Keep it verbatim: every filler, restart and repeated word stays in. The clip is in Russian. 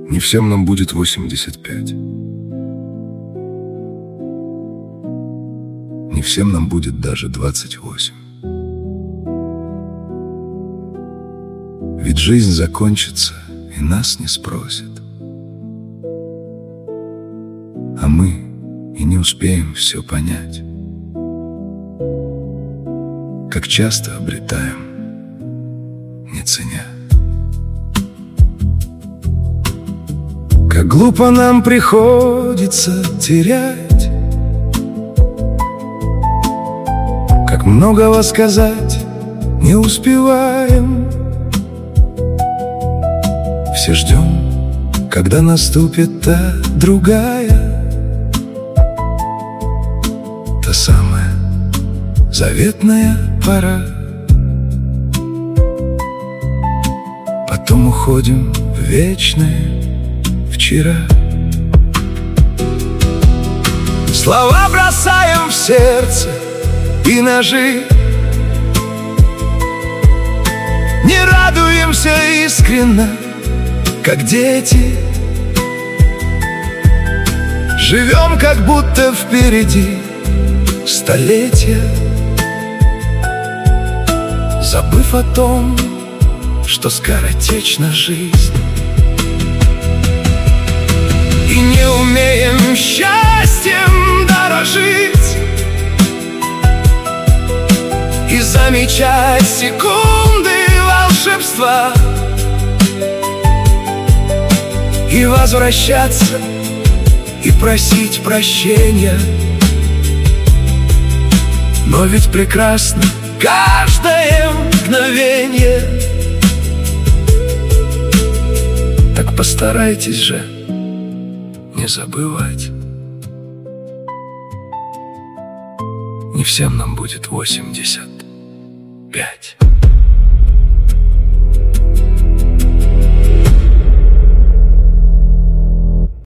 Не всем нам будет восемьдесят пять. Не всем нам будет даже двадцать восемь. Ведь жизнь закончится, и нас не спросят. А мы и не успеем все понять. Как часто обретаем, не ценя. Как глупо нам приходится терять, как многого сказать не успеваем. Все ждем, когда наступит та другая, та самая заветная пора. Потом уходим в вечное вчера. Слова бросаем в сердце и ножи, не радуемся искренно, как дети. Живем, как будто впереди столетия, забыв о том, что скоротечна жизнь. И не умеем счастьем дорожить и замечать секунды волшебства, и возвращаться, и просить прощения. Но ведь прекрасно каждое мгновение. Так постарайтесь же не забывать. Не всем нам будет восемьдесят пять.